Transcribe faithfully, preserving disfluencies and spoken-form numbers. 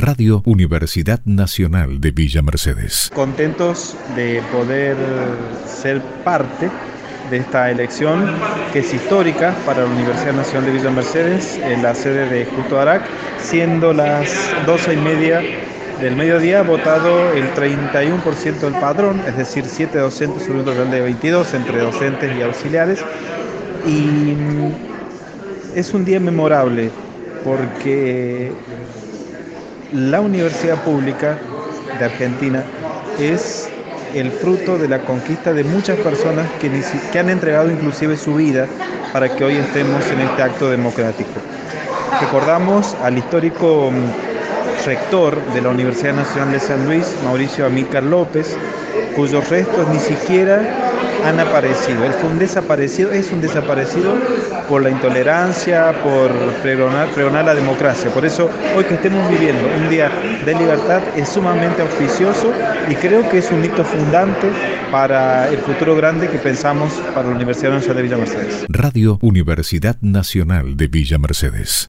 Radio Universidad Nacional de Villa Mercedes. Contentos de poder ser parte de esta elección que es histórica para la Universidad Nacional de Villa Mercedes, en la sede de Justo Arac, siendo las doce y media del mediodía, votado el treinta y uno por ciento del padrón, es decir, siete docentes sobre un total de veintidós entre docentes y auxiliares. Y es un día memorable porque la universidad pública de Argentina es el fruto de la conquista de muchas personas que, que han entregado inclusive su vida para que hoy estemos en este acto democrático. Recordamos al histórico rector de la Universidad Nacional de San Luis, Mauricio Amílcar López, cuyos restos ni siquiera han aparecido. Él fue un desaparecido, es un desaparecido por la intolerancia, por pregonar, pregonar la democracia. Por eso, hoy que estemos viviendo un día de libertad es sumamente auspicioso y creo que es un hito fundante para el futuro grande que pensamos para la Universidad Nacional de Villa Mercedes. Radio Universidad Nacional de Villa Mercedes.